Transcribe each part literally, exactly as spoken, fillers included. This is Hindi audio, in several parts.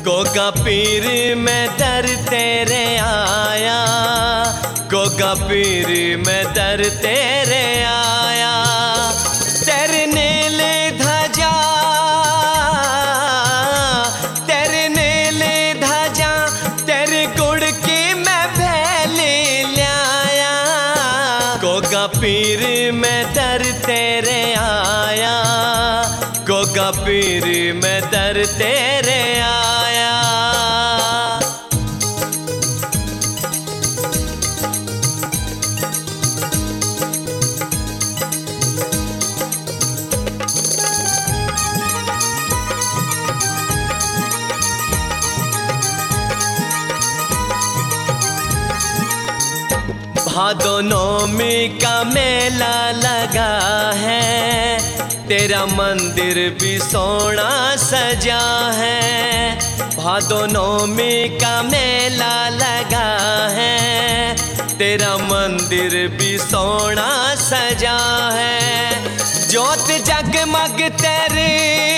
गोगा पीर मैं दर तेरे आया, गोगा पीर मैं दर तेरे आया। तेरे नीले ध्वजा, तेरे नीले ध्वजा, तेरे गुड़ की मैं भैली लाया। गोगा पीर मैं दर तेरे आया, गोगा पीर मैं दर तेरे आया। भादो नौमी का मेला लगा है, तेरा मंदिर भी सोना सजा है। भादो नौमी का मेला लगा है, तेरा मंदिर भी सोना सजा है। ज्योत जगमग तेरी,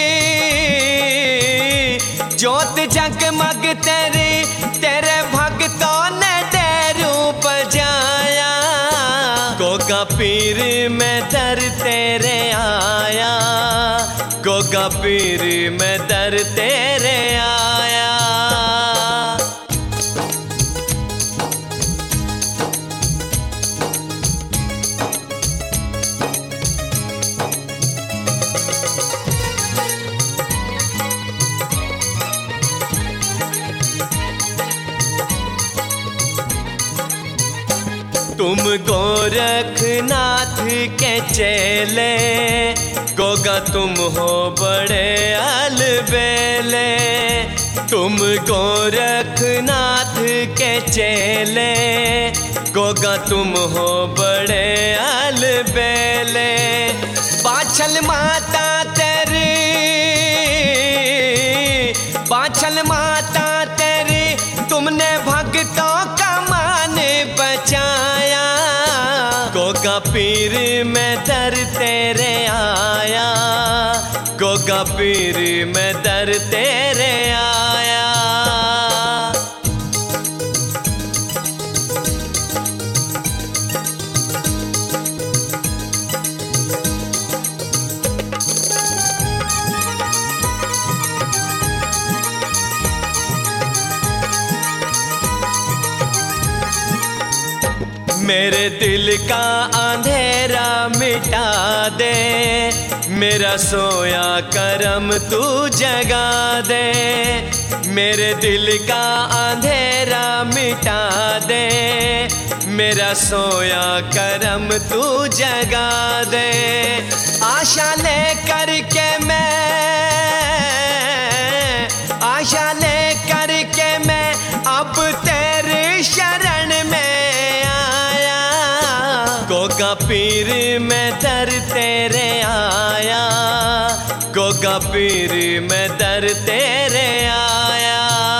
ज्योत जगमग तेरी, तेरे भक्तों ने डेरू बजाया। गोगा पीर मैं दर तेरे आया, गोगा पीर मैं दर तेरे आया। तुम गोरखनाथ के चेले, गोगा तुम हो बड़े अलबेले। तुम गोरखनाथ के चेले, गोगा तुम हो बड़े अलबेले। बाछल माता तेरी, बाछल माता तेरी, तुमने भक्तों का मान बचाया। गोगा पीर मैं दर तेरे आया, गोगा पीर मैं दर तेरे आया। मेरे दिल का अंधेरा मिटा दे, मेरा सोया करम तू जगा दे। मेरे दिल का अंधेरा मिटा दे, मेरा सोया करम तू जगा दे। आशा ले करके मैं, आशा ले करके मैं अब तेरी शरण में आया। गोगा पीर मैं दर तेरे आया, गोगा पीर मैं दर तेरे आया।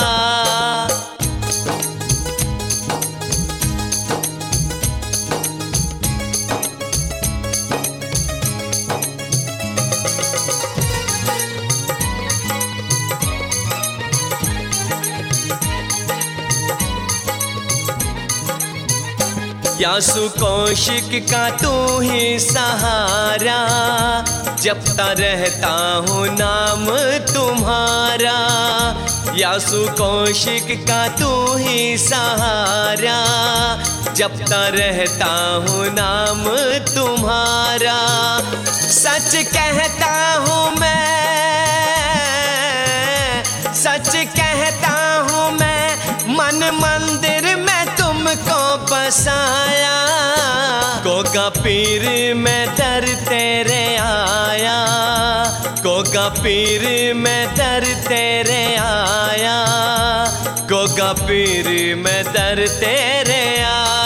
यासु कौशिक का तू ही सहारा, जपता रहता हूँ नाम तुम्हारा। यासु कौशिक का तू ही सहारा, जपता रहता हूँ नाम तुम्हारा। सच कहता हूँ मैं, सच कहता हूँ मैं, मन मंदिर में तुमको बसाया। गोगा पीर मैं दर तेरे आया, गोगा पीर मैं दर तेरे आया, गोगा पीर मैं दर तेरे आया।